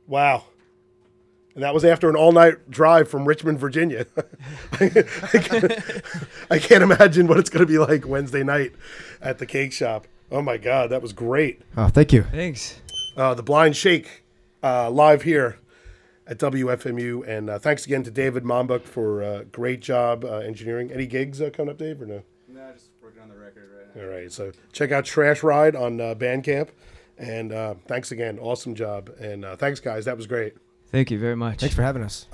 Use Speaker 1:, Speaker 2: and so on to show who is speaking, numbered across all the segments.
Speaker 1: Wow. And that was after an all-night drive from Richmond, Virginia. I can't imagine what it's going to be like Wednesday night at the cake shop. Oh, my God. That was great.
Speaker 2: Oh, thank you.
Speaker 3: Thanks.
Speaker 1: The Blind Shake live here at WFMU. And thanks again to David Mombuk for a great job engineering. Any gigs coming up, Dave, or no?
Speaker 4: No, just working on the record right now.
Speaker 1: All right. So check out Trash Ride on Bandcamp. And thanks again. Awesome job. And thanks, guys. That was great.
Speaker 3: Thank you very much.
Speaker 2: Thanks for having us.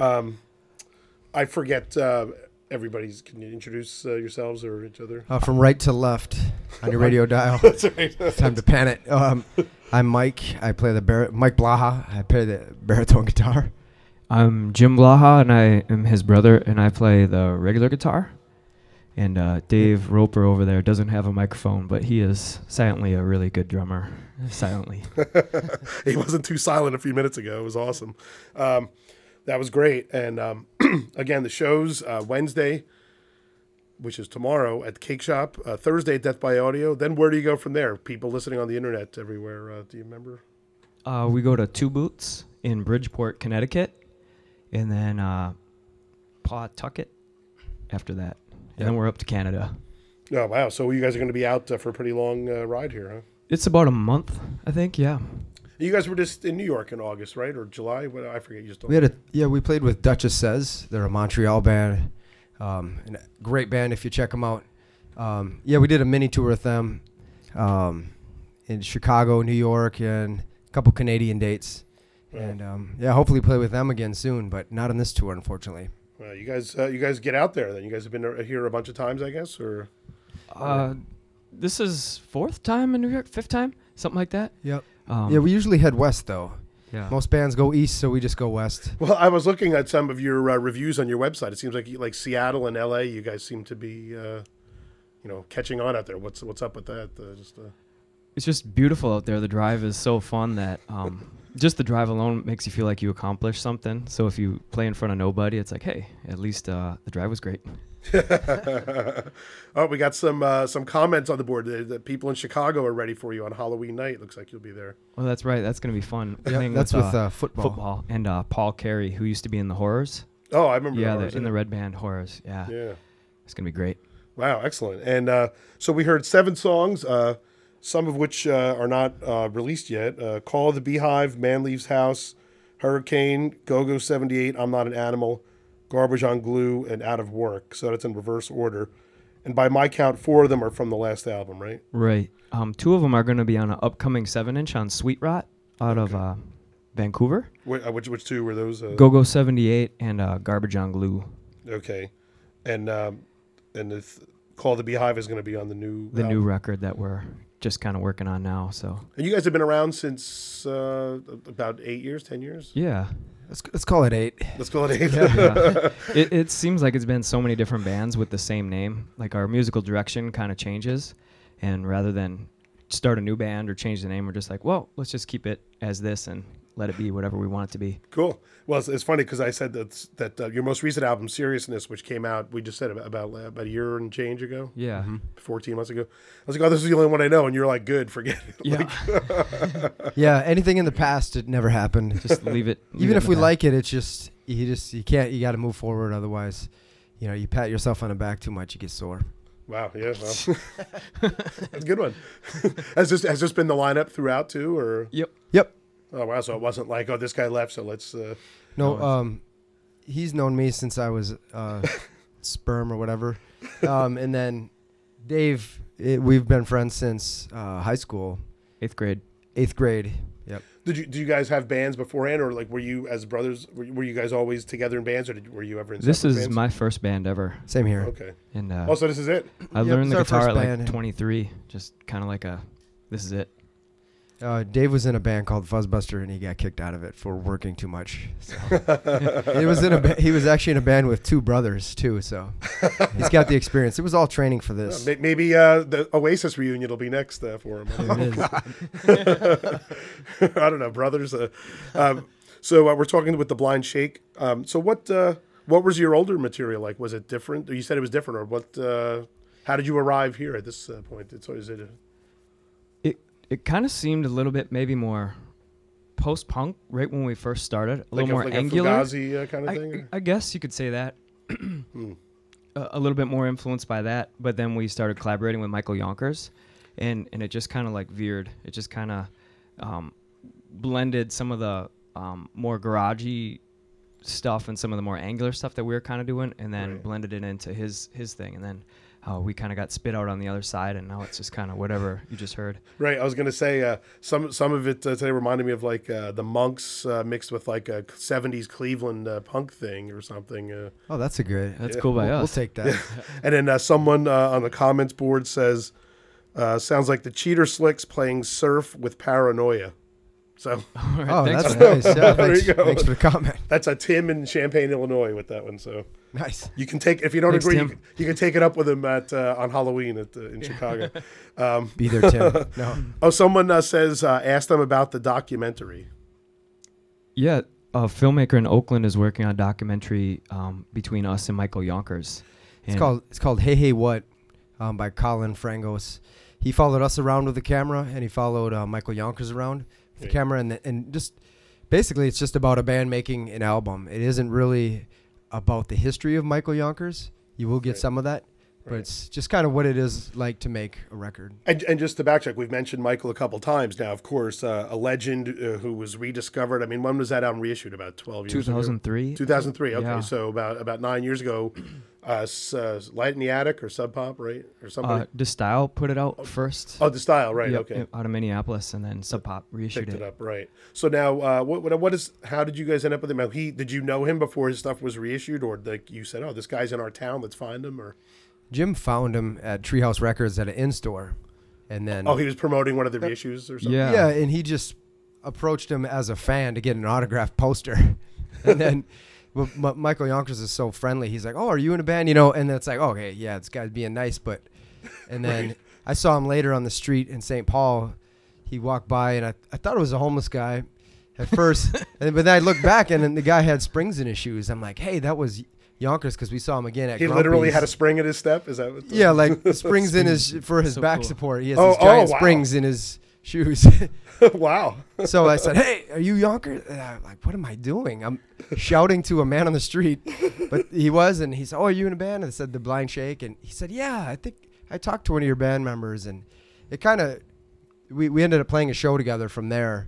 Speaker 1: I forget everybody's. Can you introduce yourselves or each other?
Speaker 2: From right to left on your radio dial.
Speaker 1: That's right.
Speaker 2: Time to pan it. I'm Mike. I play Mike Blaha. I play the baritone guitar.
Speaker 3: I'm Jim Blaha, and I am his brother, and I play the regular guitar. And Dave Roper over there doesn't have a microphone, but he is silently a really good drummer. Silently.
Speaker 1: He wasn't too silent a few minutes ago. It was awesome. That was great. And again, the show's Wednesday, which is tomorrow at the Cake Shop. Thursday at Death by Audio. Then where do you go from there? People listening on the internet everywhere. Do you remember?
Speaker 3: We go to Two Boots in Bridgeport, Connecticut, and then Pawtucket after that. And then we're up to Canada.
Speaker 1: Oh, wow. So you guys are going to be out for a pretty long ride here, huh?
Speaker 3: It's about a month, I think, yeah.
Speaker 1: You guys were just in New York in August, right? Or July? What, I forget. You just
Speaker 2: We played with Duchess Says. They're a Montreal band. And a great band if you check them out. We did a mini tour with them in Chicago, New York, and a couple Canadian dates. And hopefully play with them again soon, but not on this tour, unfortunately.
Speaker 1: You guys get out there then. You guys have been here a bunch of times, I guess, or?
Speaker 3: This is fourth time in New York, fifth time, something like that.
Speaker 2: Yep. We usually head west though.
Speaker 3: Yeah.
Speaker 2: Most bands go east, so we just go west.
Speaker 1: Well, I was looking at some of your reviews on your website. It seems like Seattle and LA, you guys seem to be, catching on out there. What's up with that?
Speaker 3: It's just beautiful out there. The drive is so fun that just the drive alone makes you feel like you accomplished something. So if you play in front of nobody, it's like, hey, at least the drive was great.
Speaker 1: Oh, we got some comments on the board that people in Chicago are ready for you on Halloween night. Looks like you'll be there.
Speaker 3: Well, that's right. That's going to be fun.
Speaker 2: That's with football.
Speaker 3: Football and Paul Carey, who used to be in the Horrors.
Speaker 1: Oh, I remember.
Speaker 3: Yeah,
Speaker 1: the
Speaker 3: in the Red Band Horrors. Yeah.
Speaker 1: Yeah.
Speaker 3: It's going to be great.
Speaker 1: Wow, excellent. And so we heard 7 songs, some of which are not released yet. Call of the Beehive, Man Leaves House, Hurricane, Go-Go 78, I'm Not an Animal, Garbage on Glue, and Out of Work. So that's in reverse order. And by my count, 4 of them are from the last album, right?
Speaker 3: Right. 2 of them are going to be on an upcoming 7-inch on Sweet Rot out of Vancouver.
Speaker 1: Which 2 were those?
Speaker 3: Go-Go 78 and Garbage on Glue.
Speaker 1: Okay. And Call of the Beehive is going to be on the new
Speaker 3: record that we're just kind of working on now. So.
Speaker 1: And you guys have been around since about 8 years, 10 years?
Speaker 3: Yeah.
Speaker 2: Let's call it 8.
Speaker 1: Let's call it 8.
Speaker 3: Yeah. It seems like it's been so many different bands with the same name. Like our musical direction kind of changes, and rather than start a new band or change the name, we're just like, well, let's just keep it as this and let it be whatever we want it to be.
Speaker 1: Cool. Well, it's funny because I said that your most recent album, Seriousness, which came out, we just said about a year and change ago.
Speaker 3: Yeah. Mm-hmm.
Speaker 1: 14 months ago. I was like, oh, this is the only one I know. And you're like, good, forget it.
Speaker 3: Yeah.
Speaker 2: Yeah, anything in the past, it never happened.
Speaker 3: Just leave it.
Speaker 2: Even if we like it, it's just, you can't, you got to move forward. Otherwise, you pat yourself on the back too much, you get sore.
Speaker 1: Wow. Yeah. Well, that's a good one. Has this been the lineup throughout too, or?
Speaker 2: Yep.
Speaker 1: Oh, wow. So it wasn't like, oh, this guy left, so let's...
Speaker 2: No, he's known me since I was sperm or whatever. And then Dave, we've been friends since high school.
Speaker 3: 8th grade.
Speaker 2: 8th grade, yep.
Speaker 1: Did you guys have bands beforehand, or like were you as brothers, were you guys always together in bands, or were you ever in
Speaker 3: This is
Speaker 1: bands?
Speaker 3: my first band ever.
Speaker 2: Same here.
Speaker 1: Okay.
Speaker 3: And
Speaker 1: so this is it?
Speaker 3: I learned the guitar at
Speaker 2: band.
Speaker 3: like 23, just kind of like this is it.
Speaker 2: Dave was in a band called Fuzzbuster, and he got kicked out of it for working too much. So. He was actually in a band with 2 brothers too, so he's got the experience. It was all training for this.
Speaker 1: Maybe the Oasis reunion will be next for him. I don't know, brothers. So we're talking with the Blind Shake. So what was your older material like? Was it different? You said it was different, or what? How did you arrive here at this point? It
Speaker 3: kind of seemed a little bit maybe more post punk right when we first started, a little more
Speaker 1: like
Speaker 3: angular.
Speaker 1: a Fugazi kind of thing?
Speaker 3: I guess you could say that.
Speaker 1: Hmm.
Speaker 3: A little bit more influenced by that, but then we started collaborating with Michael Yonkers, and it just kind of like veered. It just kind of blended some of the more garagey stuff and some of the more angular stuff that we were kind of doing, and then
Speaker 1: Right.
Speaker 3: blended it into his thing, and then we kind of got spit out on the other side, and now it's just kind of whatever you just heard.
Speaker 1: Right. I was going to say some of it today reminded me of like the Monks mixed with like a 70s Cleveland punk thing or something.
Speaker 2: Oh, that's a good.
Speaker 3: That's cool by
Speaker 2: We'll
Speaker 3: us.
Speaker 2: take that.
Speaker 1: And then someone on the comments board says, sounds like the Cheater Slicks playing Surf with Paranoia. So
Speaker 3: All right,
Speaker 2: Oh,
Speaker 3: thanks
Speaker 2: that's
Speaker 3: for that.
Speaker 2: nice. Yeah,
Speaker 1: There
Speaker 2: thanks,
Speaker 1: you go.
Speaker 2: thanks for the comment.
Speaker 1: that's a Tim in Champaign, Illinois with that one. So
Speaker 2: Nice.
Speaker 1: you can take, if you don't
Speaker 3: Thanks,
Speaker 1: agree,
Speaker 3: Tim.
Speaker 1: you can take it up with him at on Halloween in Chicago.
Speaker 2: Be there, Tim. No.
Speaker 1: Oh, someone says, ask them about the documentary.
Speaker 3: Yeah, a filmmaker in Oakland is working on a documentary between us and Michael Yonkers.
Speaker 2: It's called Hey Hey What by Colin Frangos. He followed us around with the camera, and he followed Michael Yonkers around with the
Speaker 1: Great.
Speaker 2: camera, and just basically it's just about a band making an album. It isn't really about the history of Michael Yonkers. You will get
Speaker 1: Right.
Speaker 2: some of that, but
Speaker 1: Right.
Speaker 2: it's just kind of what it is like to make a record.
Speaker 1: And just to backtrack, we've mentioned Michael a couple times now. Of course, a legend who was rediscovered. I mean, when was that album reissued? About 12 years ago?
Speaker 3: 2003.
Speaker 1: 2003. Okay,
Speaker 3: Yeah.
Speaker 1: so about 9 years ago. Light in the Attic or Sub Pop, right? Or somebody.
Speaker 3: The Style put it out first.
Speaker 1: Oh, the Style, right?
Speaker 3: Yep,
Speaker 1: Okay,
Speaker 3: out of Minneapolis, and then Sub Pop reissued
Speaker 1: picked
Speaker 3: it.
Speaker 1: it up, right? So now, what is? How did you guys end up with him? Did you know him before his stuff was reissued, or like you said, oh, this guy's in our town, let's find him, or
Speaker 2: Jim found him at Treehouse Records at an in-store, and then
Speaker 1: oh, he was promoting one of the reissues or something.
Speaker 3: Yeah.
Speaker 2: yeah, and he just approached him as a fan to get an autographed poster, and then. But Michael Yonkers is so friendly. He's like, "Oh, are you in a band?" You know, and then it's like, "Okay, yeah, this guy's being nice." But, and then
Speaker 1: Right.
Speaker 2: I saw him later on the street in St. Paul. He walked by, and I thought it was a homeless guy at first, but then I looked back, and then the guy had springs in his shoes. I'm like, "Hey, that was Yonkers," because we saw him again at.
Speaker 1: He literally
Speaker 2: Grumpy's.
Speaker 1: had a spring in his step. Is that what?
Speaker 2: Yeah, like springs in his for his
Speaker 3: So
Speaker 2: back
Speaker 3: cool.
Speaker 2: support. He has
Speaker 1: Oh,
Speaker 2: these giant
Speaker 1: wow.
Speaker 2: springs in his shoes.
Speaker 1: Wow.
Speaker 2: So I said, "Hey, are you Yonkers?" And I'm like, "What am I doing?" I'm shouting to a man on the street, but he was, and he said, "Oh, are you in a band?" And I said, "The Blind Shake," and he said, "Yeah, I think I talked to one of your band members," and it kind of we ended up playing a show together from there.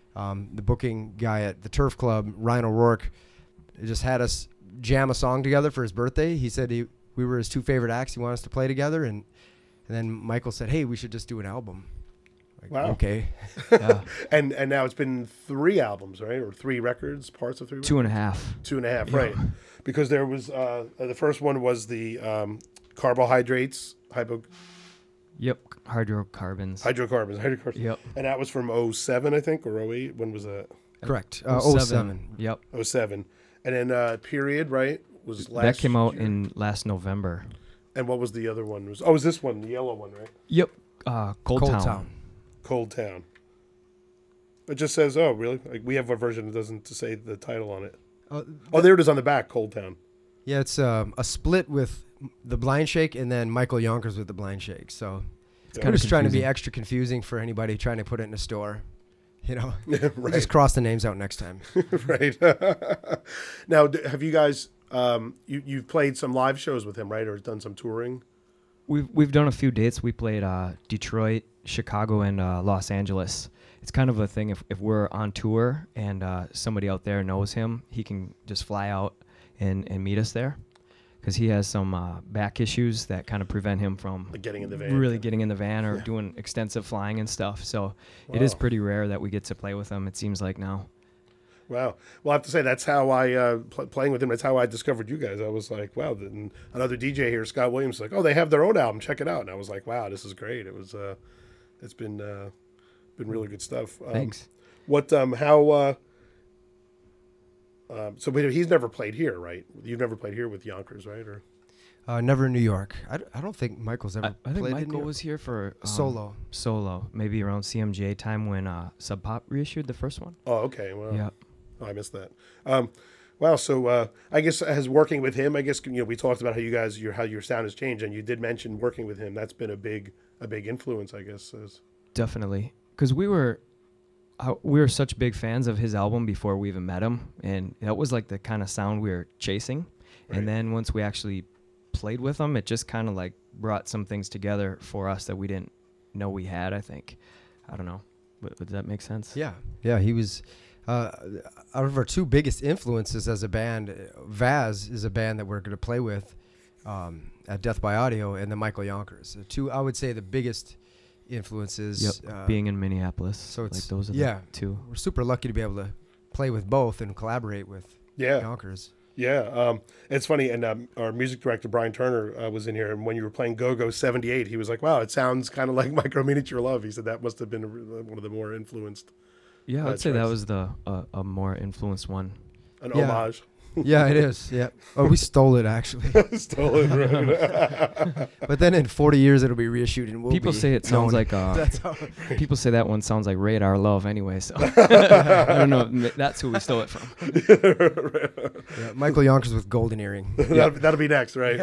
Speaker 2: The booking guy at the Turf Club, Ryan O'Rourke, just had us jam a song together for his birthday. He said we were his two favorite acts. He wanted us to play together, and then Michael said, "Hey, we should just do an album." Like,
Speaker 1: Wow.
Speaker 2: okay.
Speaker 3: Yeah.
Speaker 1: And now it's been 3 albums, right? Or 3 records, parts of 3 records?
Speaker 3: 2.5.
Speaker 1: 2.5,
Speaker 3: Yeah.
Speaker 1: right. Because there was, the first one was the carbohydrates,
Speaker 3: Yep. Hydrocarbons.
Speaker 1: hydrocarbons.
Speaker 3: Yep.
Speaker 1: And that was from 07, I think, or 08. When was that?
Speaker 2: Correct.
Speaker 3: 07. Yep.
Speaker 1: 07. And then Period, right? Was last
Speaker 3: That came out
Speaker 1: year.
Speaker 3: in last November.
Speaker 1: And what was the other one? Was this one, the yellow one, right?
Speaker 3: Yep. Cold Town.
Speaker 1: Cold Town. It just says, oh, really? Like, we have a version that doesn't say the title on it. Oh, there it is on the back, Cold Town.
Speaker 2: Yeah, it's a split with the Blind Shake and then Michael Yonkers with the Blind Shake. So
Speaker 1: It's
Speaker 2: we're
Speaker 3: kinda
Speaker 2: just trying to be
Speaker 3: confusing.
Speaker 2: extra confusing for anybody trying to put it in a store. You know,
Speaker 1: Yeah,
Speaker 2: We'll
Speaker 1: right.
Speaker 2: just cross the names out next time.
Speaker 1: Right. Now, have you guys, you've played some live shows with him, right? Or done some touring?
Speaker 3: We've done a few dates. We played Detroit, Chicago, and Los Angeles. It's kind of a thing if we're on tour and somebody out there knows him, he can just fly out and meet us there, because he has some back issues that kind of prevent him from
Speaker 1: Like getting in the van?
Speaker 3: really getting in the van or
Speaker 1: Yeah.
Speaker 3: doing extensive flying and stuff. So it is
Speaker 1: Wow.
Speaker 3: pretty rare that we get to play with him, it seems like now.
Speaker 1: Wow. Well, I have to say, that's how I, playing with him, that's how I discovered you guys. I was like, wow. Then another DJ here, Scott Williams, like, oh, they have their own album. Check it out. And I was like, wow, this is great. It was, it's been really good stuff.
Speaker 3: Thanks.
Speaker 1: So he's never played here, right? You've never played here with Yonkers, right? Or
Speaker 2: Never in New York. I don't think Michael's ever
Speaker 3: I think
Speaker 2: played in New
Speaker 3: Michael
Speaker 2: York.
Speaker 3: was here for
Speaker 2: Solo.
Speaker 3: Solo, maybe around CMJ time when Sub Pop reissued the first one.
Speaker 1: oh, okay. Well,
Speaker 3: Yeah.
Speaker 1: oh, I missed that. Wow. So I guess as working with him, I guess we talked about how you guys how your sound has changed, and you did mention working with him. That's been a big influence, I guess.
Speaker 3: Definitely, because we were we were such big fans of his album before we even met him, and that was like the kind of sound we were chasing.
Speaker 1: Right.
Speaker 3: And then once we actually played with him, it just kind of like brought some things together for us that we didn't know we had. I think, I don't know, does that make sense?
Speaker 2: Yeah, he was out of our two biggest influences as a band. Vaz is a band that we're going to play with at Death by Audio, and then Michael Yonkers. The two, I would say, the biggest influences.
Speaker 3: Being in Minneapolis,
Speaker 2: so it's
Speaker 3: like those are
Speaker 2: yeah,
Speaker 3: the two.
Speaker 2: We're super lucky to be able to play with both and collaborate with Yonkers.
Speaker 1: Yeah, it's funny, and our music director Brian Turner was in here, and when you were playing Go-Go 78, he was like, "Wow, it sounds kind of like Micro Miniature Love." He said that must have been one of the more influenced.
Speaker 3: Yeah, I'd say that
Speaker 1: choice.
Speaker 3: was the a more influenced one.
Speaker 1: An
Speaker 2: Yeah.
Speaker 1: homage.
Speaker 2: Yeah, it is. Yeah. Oh, we stole it actually.
Speaker 1: Stolen, right?
Speaker 2: But then in 40 years it'll be reissued and we'll
Speaker 3: People
Speaker 2: be
Speaker 3: say it sounds
Speaker 2: known.
Speaker 3: like
Speaker 2: That's how.
Speaker 3: people say that one sounds like Radar Love anyway. So I don't know. That's who we stole it from.
Speaker 2: Yeah, Michael Yonkers with Golden Earring.
Speaker 1: That'll be next, right?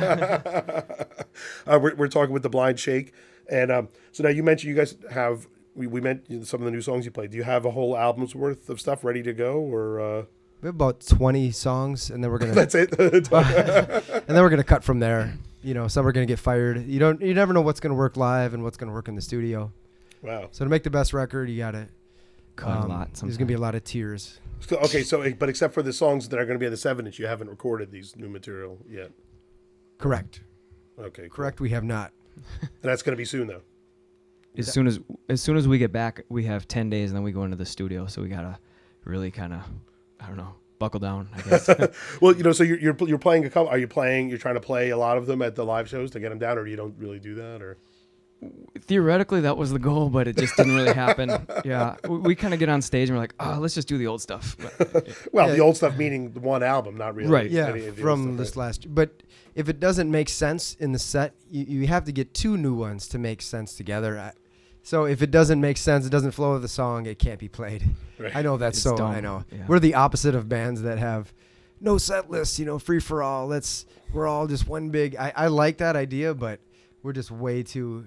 Speaker 1: We're talking with the Blind Shake, and so now you mentioned you guys have we meant some of the new songs you played. Do you have a whole album's worth of stuff ready to go, or
Speaker 2: We have about 20 songs, and then we're gonna
Speaker 1: that's it?
Speaker 2: and then we're gonna cut from there. You know, some are gonna get fired. You never know what's gonna work live and what's gonna work in the studio.
Speaker 1: Wow.
Speaker 2: So to make the best record, you gotta
Speaker 3: Cut a lot.
Speaker 2: There's gonna be a lot of tears.
Speaker 1: So, okay, but except for the songs that are going to be on the 7-inch, you haven't recorded these new material yet.
Speaker 2: Correct.
Speaker 1: Okay, cool.
Speaker 2: Correct. We have not.
Speaker 1: And that's going to be soon, though.
Speaker 3: As soon as we get back, we have 10 days, and then we go into the studio. So we gotta really kind of, I don't know, buckle down, I guess.
Speaker 1: Well, so you're playing a couple. Are you playing? You're trying to play a lot of them at the live shows to get them down, or you don't really do that, or?
Speaker 3: Theoretically, that was the goal, but it just didn't really happen. Yeah, we kind of get on stage and we're like, oh, let's just do the old stuff.
Speaker 1: Well,
Speaker 2: Yeah.
Speaker 1: the old stuff meaning the one album, not really.
Speaker 3: Right.
Speaker 2: Yeah,
Speaker 1: any of the
Speaker 2: from
Speaker 1: old
Speaker 2: this
Speaker 1: stuff,
Speaker 2: last. But if it doesn't make sense in the set, you have to get two new ones to make sense together. So if it doesn't make sense, it doesn't flow with the song, it can't be played.
Speaker 1: Right.
Speaker 2: I know that's
Speaker 3: It's
Speaker 2: so.
Speaker 3: dumb.
Speaker 2: I know
Speaker 3: Yeah.
Speaker 2: we're the opposite of bands that have no set list. Free for all. We're all just one big. I like that idea, but we're just way too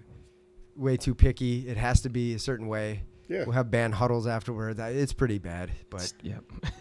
Speaker 2: picky. It has to be a certain way.
Speaker 1: Yeah.
Speaker 2: We'll have band huddles afterward. It's pretty bad, but
Speaker 3: Yep.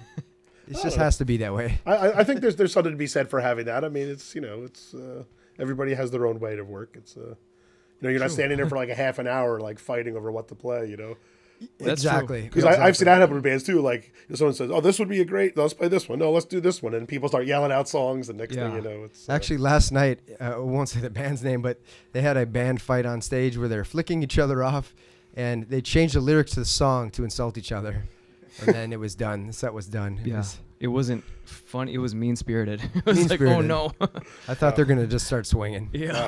Speaker 2: it just has to be that way.
Speaker 1: I think there's something to be said for having that. I mean, it's everybody has their own way to work. It's you're not standing there for like a half an hour like fighting over what to play.
Speaker 3: That's
Speaker 2: Exactly.
Speaker 1: Because I've seen that happen with bands too. Like if someone says, "Oh, this would be a great. Let's play this one. No, let's do this one," and people start yelling out songs. And next thing
Speaker 3: Yeah.
Speaker 1: you know, it's
Speaker 2: Actually, last night, I won't say the band's name, but they had a band fight on stage where they're flicking each other off, and they changed the lyrics to the song to insult each other. And then it was done. The set was done.
Speaker 3: Yeah. It wasn't fun. It was mean spirited. It was like,
Speaker 2: Mean-spirited.
Speaker 3: oh no.
Speaker 2: I thought they're going to just start swinging.
Speaker 3: Yeah.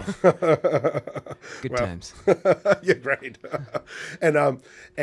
Speaker 3: Good
Speaker 1: Well,
Speaker 3: times.
Speaker 1: yeah, right. And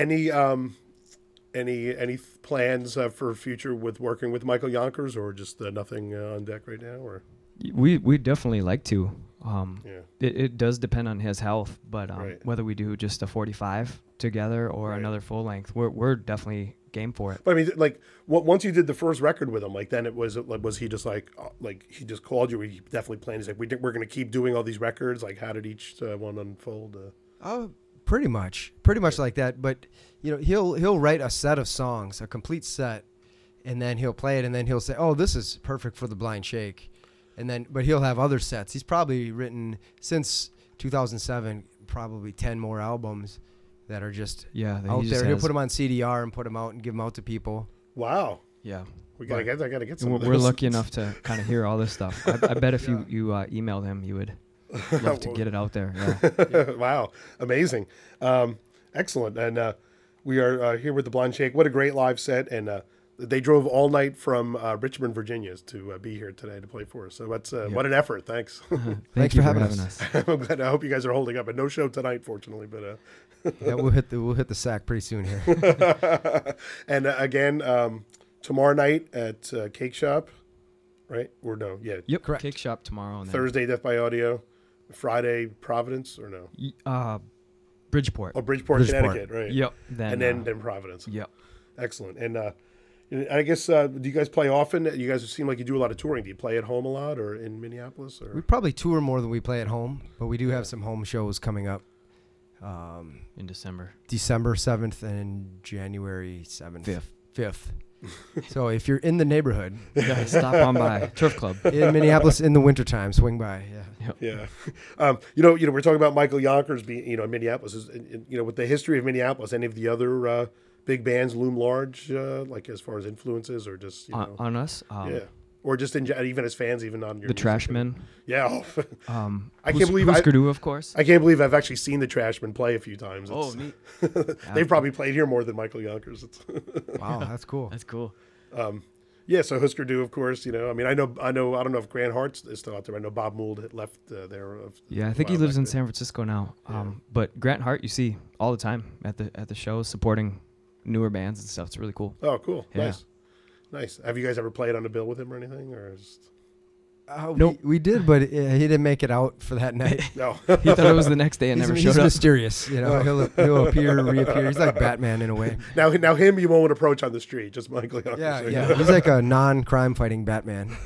Speaker 1: any plans for future with working with Michael Yonkers, or just nothing on deck right now, or
Speaker 3: We definitely like to.
Speaker 1: yeah.
Speaker 3: It does depend on his health, but
Speaker 1: Right.
Speaker 3: whether we do just a 45 together or
Speaker 1: Right.
Speaker 3: another full length, we're definitely game for it.
Speaker 1: But I mean, like, once you did the first record with him, like, then was he just like he just called you? Or he definitely planned. He's like, we're going to keep doing all these records. Like, how did each one unfold?
Speaker 2: Oh, pretty much like that. But he'll write a set of songs, a complete set, and then he'll play it, and then he'll say, "Oh, this is perfect for the Blind Shake," but he'll have other sets. He's probably written since 2007 probably 10 more albums that are just
Speaker 3: Yeah, that
Speaker 2: out
Speaker 3: he just
Speaker 2: there. He'll
Speaker 3: has-
Speaker 2: put them on CDR and put them out and give them out to people.
Speaker 1: Wow,
Speaker 3: Yeah.
Speaker 1: I gotta get
Speaker 3: And
Speaker 1: some.
Speaker 3: We're
Speaker 1: of
Speaker 3: we're
Speaker 1: those.
Speaker 3: lucky enough to kind of hear all this stuff. I bet if you emailed him, you would love to get it out there. Yeah.
Speaker 1: Wow, amazing, excellent. And we are here with the Blind Shake. What a great live set! And they drove all night from Richmond, Virginia, to be here today to play for us. So that's what an effort. Thanks.
Speaker 3: Thank
Speaker 2: for
Speaker 3: you
Speaker 2: having us.
Speaker 1: I'm glad. I hope you guys are holding up. And no show tonight, fortunately, but.
Speaker 2: Yeah, we'll hit the sack pretty soon here.
Speaker 1: And again, tomorrow night at Cake Shop, right? Or no, yeah.
Speaker 3: Yep.
Speaker 2: Correct.
Speaker 3: Cake shop tomorrow. And then,
Speaker 1: Thursday, Death by Audio. Friday, Providence, or no?
Speaker 3: Bridgeport.
Speaker 1: Oh, Bridgeport,
Speaker 2: Bridgeport.
Speaker 1: Connecticut, right?
Speaker 3: Yep.
Speaker 1: And then Providence.
Speaker 3: Yep.
Speaker 1: Excellent. And I guess, do you guys play often? You guys seem like you do a lot of touring. Do you play at home a lot, or in Minneapolis?
Speaker 2: We
Speaker 1: Or
Speaker 2: probably tour more than we play at home, but we do have some home shows coming up.
Speaker 3: in December.
Speaker 2: December 7th and January 7th.
Speaker 3: 5th.
Speaker 2: So if you're in the neighborhood,
Speaker 3: Yeah, stop on by Turf Club.
Speaker 2: in Minneapolis in the wintertime, swing by. Yeah.
Speaker 1: Yeah. We're talking about Michael Yonkers being, in Minneapolis. With the history of Minneapolis, any of the other big bands loom large, like as far as influences or just,
Speaker 3: On us.
Speaker 1: yeah. Or just even as fans, even on your
Speaker 3: The
Speaker 1: music.
Speaker 3: Trashmen.
Speaker 1: Yeah.
Speaker 3: I
Speaker 1: can't believe
Speaker 3: Husker Du, of course.
Speaker 1: I can't believe I've actually seen the Trashmen play a few times.
Speaker 3: Neat.
Speaker 1: They've probably played here more than Michael Yonkers.
Speaker 2: Wow, that's cool.
Speaker 3: That's cool.
Speaker 1: Yeah, so Husker Du, of course. I don't know if Grant Hart is still out there. I know Bob Mould had left there.
Speaker 3: Yeah, I think he lives in San Francisco now. But Grant Hart, you see all the time at the shows supporting newer bands and stuff. It's really cool.
Speaker 1: Oh, cool.
Speaker 3: Yeah.
Speaker 1: Nice. Have you guys ever played on a bill with him or anything? Or just...
Speaker 2: Nope. We did, but he didn't make it out for that night.
Speaker 1: No.
Speaker 3: He thought it was the next day and never
Speaker 2: He's
Speaker 3: showed up.
Speaker 2: mysterious. He'll appear, reappear. He's like Batman in a way.
Speaker 1: Now him you won't approach on the street, just Michael Yonkers.
Speaker 2: Yeah. He's like a non-crime fighting Batman.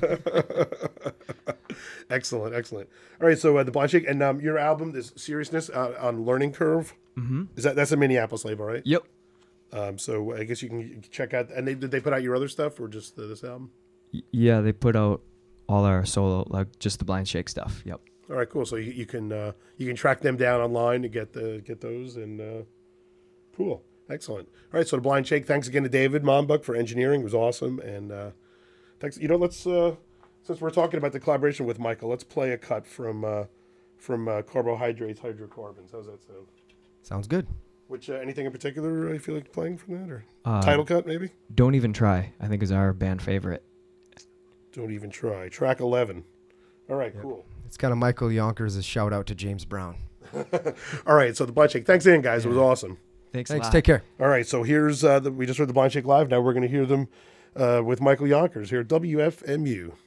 Speaker 1: Excellent. All right, so the Blind Shake and your album, this Seriousness on Learning Curve. Mm-hmm. That's a Minneapolis label, right?
Speaker 3: Yep.
Speaker 1: So I guess you can check out. And did they put out your other stuff or just this album?
Speaker 3: Yeah, they put out all our solo, like just the Blind Shake stuff. Yep.
Speaker 1: All right, cool. So you can track them down online to get those and cool, excellent. All right, so the Blind Shake. Thanks again to David Mombuck for engineering. It was awesome, and thanks. Let's since we're talking about the collaboration with Michael, let's play a cut from Carbohydrates, Hydrocarbons. How's that sound?
Speaker 2: Sounds good.
Speaker 1: Which anything in particular you feel like playing from that, or title cut maybe?
Speaker 3: Don't Even Try, I think, is our band favorite.
Speaker 1: Don't Even Try. Track 11. All right, cool.
Speaker 2: It's kind of Michael Yonkers' shout out to James Brown.
Speaker 1: All right, so the Blind Shake. Thanks again, guys. It was awesome.
Speaker 3: Thanks.
Speaker 2: Take care.
Speaker 1: All right, so here's we just heard the Blind Shake live. Now we're going to hear them with Michael Yonkers here at WFMU.